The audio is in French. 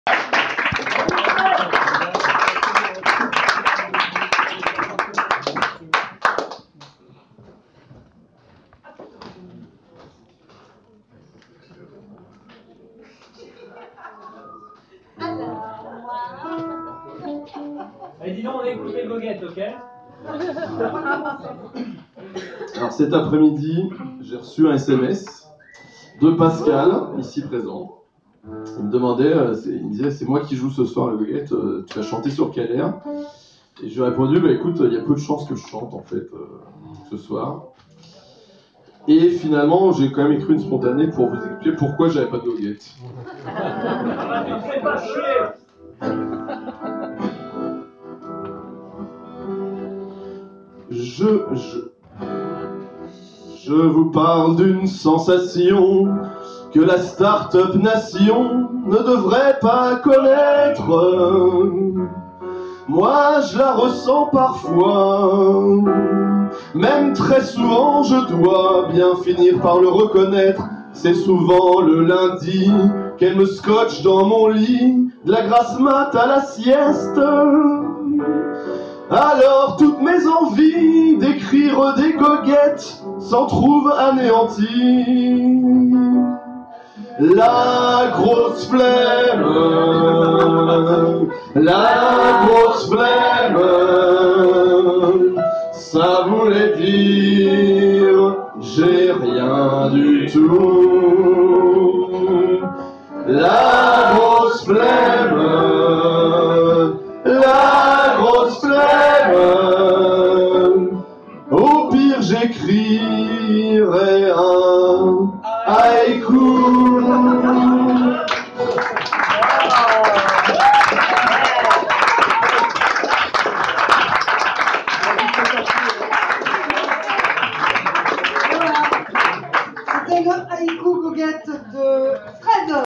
Allez, dis donc, on écoute les goguettes, ok? Alors cet après-midi, j'ai reçu un SMS de Pascal, ici présent. Il me demandait, il me disait, c'est moi qui joue ce soir le goguette, tu vas chanter sur quel air? Et je lui ai répondu, bah écoute, il y a peu de chances que je chante en fait ce soir. Et finalement, j'ai quand même écrit une spontanée pour vous expliquer pourquoi j'avais pas de goguette. Fais pas chier! Je vous parle d'une sensation que la start-up nation ne devrait pas connaître. Moi, je la ressens parfois, même très souvent, je dois bien finir par le reconnaître. C'est souvent le lundi qu'elle me scotche dans mon lit, de la grasse mat à la sieste. Alors toutes mes envies d'écrire des goguettes s'en trouvent anéanties. La grosse flemme, ça voulait dire j'ai rien du tout. La grosse flemme, au pire j'écrirai un haïku. C'était le haïku goguette de Fred.